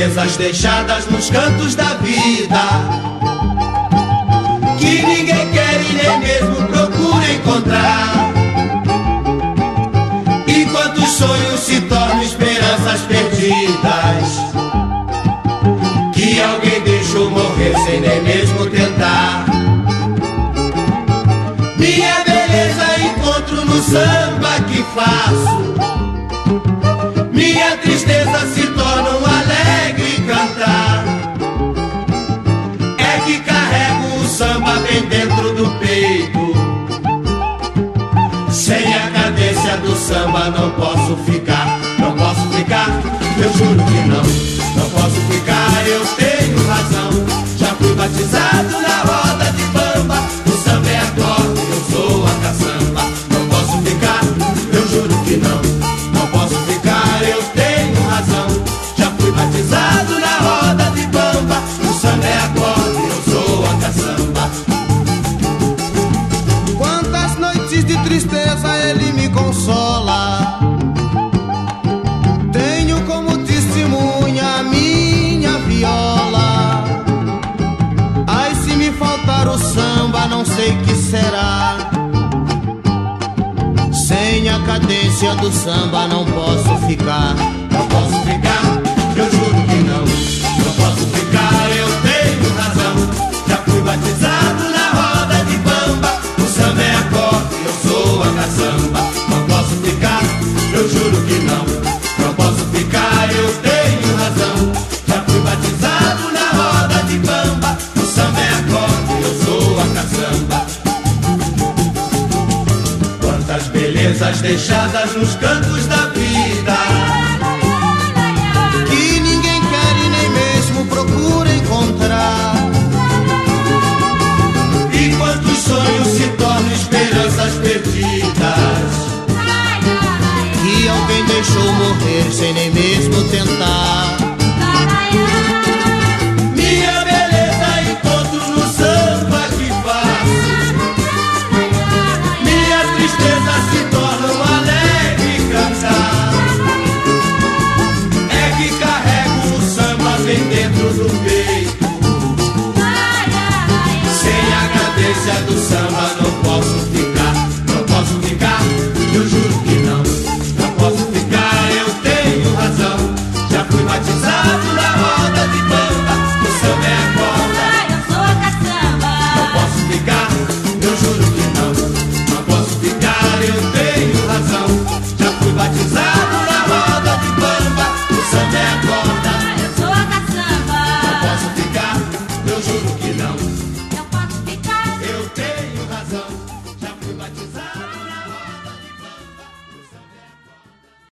belezas deixadas nos cantos da vida, que ninguém quer e nem mesmo procura encontrar. E quantos sonhos se tornam esperanças perdidas, que alguém deixou morrer sem nem mesmo tentar. Minha beleza encontro no samba que faço, minha tristeza se torna um alegre cantar. É que carrego o samba bem dentro do peito, sem a cadência do samba não posso ficar. Não posso ficar, eu juro que não posso ficar, eu tenho razão. Já fui batizado na roda de bamba, o samba é acorde, eu sou a caçamba. Não posso ficar, eu juro que não posso ficar, eu tenho razão. Já fui batizado na roda de bamba, o samba é acorde, eu sou a caçamba. Quantas noites de tristeza ele me consola, tenho como testemunha a minha viola. Ai, se me faltar o samba, não sei que será. Sem a cadência do samba não posso ficar. Não posso ficar, eu juro que não posso ficar, eu tenho razão. Já fui batizado na roda de bamba, o samba é acorde, eu sou a caçamba. Não posso ficar, eu juro que não posso ficar, eu tenho razão. Já fui batizado na roda de bamba, o samba é acorde, eu sou a caçamba. Quantas belezas deixadas nos cantos da vida, que ninguém quer e nem mesmo procura encontrar. e quantos sonhos se tornam esperanças perdidas, Que alguém deixou morrer sem nem mesmo tentar. minha beleza encontro no samba que faço, minha tristeza se torna um alegre cantar. É que carrego o samba bem dentro do peito,